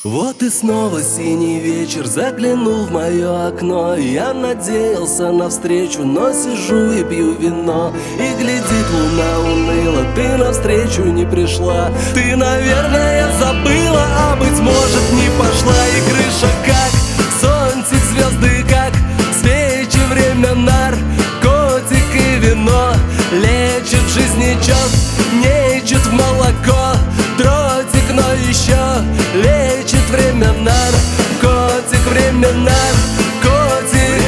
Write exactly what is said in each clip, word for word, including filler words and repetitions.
Вот и снова синий вечер заглянул в мое окно. Я надеялся на встречу, но сижу и пью вино. И глядит луна уныло, ты навстречу не пришла. Ты, наверное, забыла, а быть может не пошла. И крыша как зонтик, звезды как свечи, время наркотик и вино. Лечит жизнечет, нечет в молоко. Дротик, но еще лечит время наркотик. Время наркотик.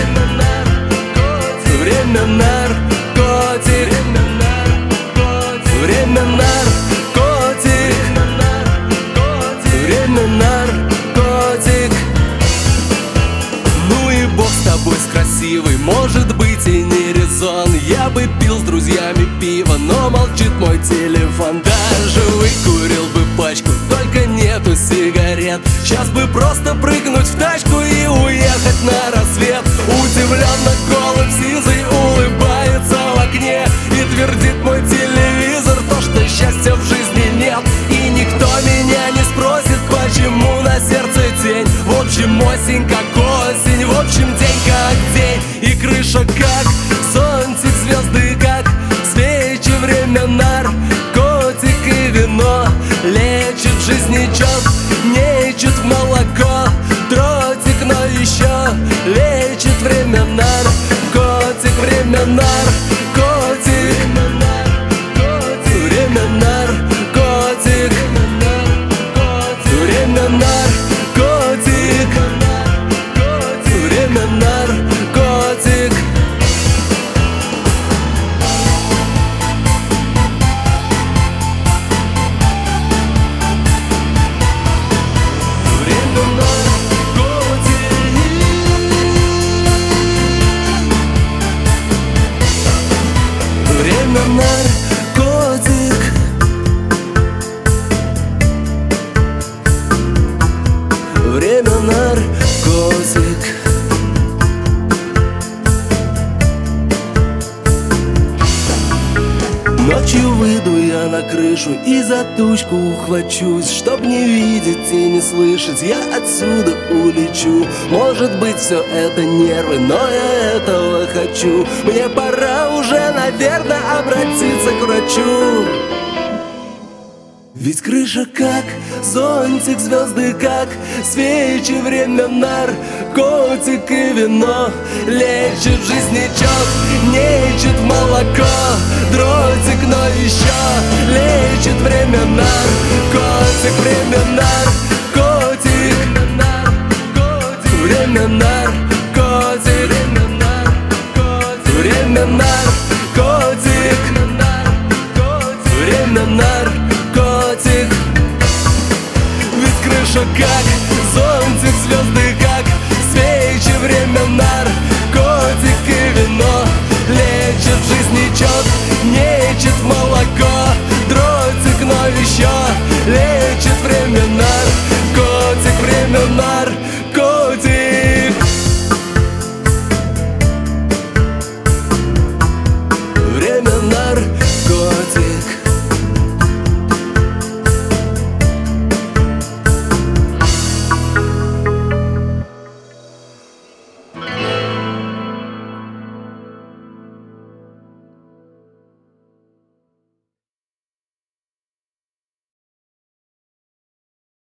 Время наркотик. Время наркотик. Время наркотик. Ну и бог с тобой, с красивой, может быть и не резон. Я бы пил с друзьями пиво, но молчит мой телефон. Даже выкурил бы пачку, только нету сигарет. Сейчас бы просто прыгнуть в тачку и уехать на рассвет. Удивленно голым сизый улыбается в окне и твердит мой телевизор то, что счастья в жизни нет. И никто меня не спросит, почему на сердце тень. В общем, осень как осень, в общем, день как день. И крыша как зонтик, звезды как свечи, время наркотик и вино. Лечит жизнечет, нечет в молоко. Дротик, но еще лечит время наркотик. Время наркотик. Время наркотик. Время наркотик. Время наркотик. Время наркотик. Время наркотик. Ночью выйду я на крышу и за тучку ухвачусь. Чтоб не видеть и не слышать, я отсюда улечу. Может быть, все это нервы, но я этого хочу. Мне пора уже, наверное, обратиться к врачу. Ведь крыша как зонтик, звезды как свечи, время наркотик и вино. Лечит жизнечет, нечет в молоко. Дротик, но еще лечит время наркотик. Время наркотик. Время наркотик. Время наркотик. Время наркотик. Ведь крыша как зонтик, звезды как свечи, время наркотик и вино. Лечит жизнечет, нечет в молоко. Дротик, но еще лечит время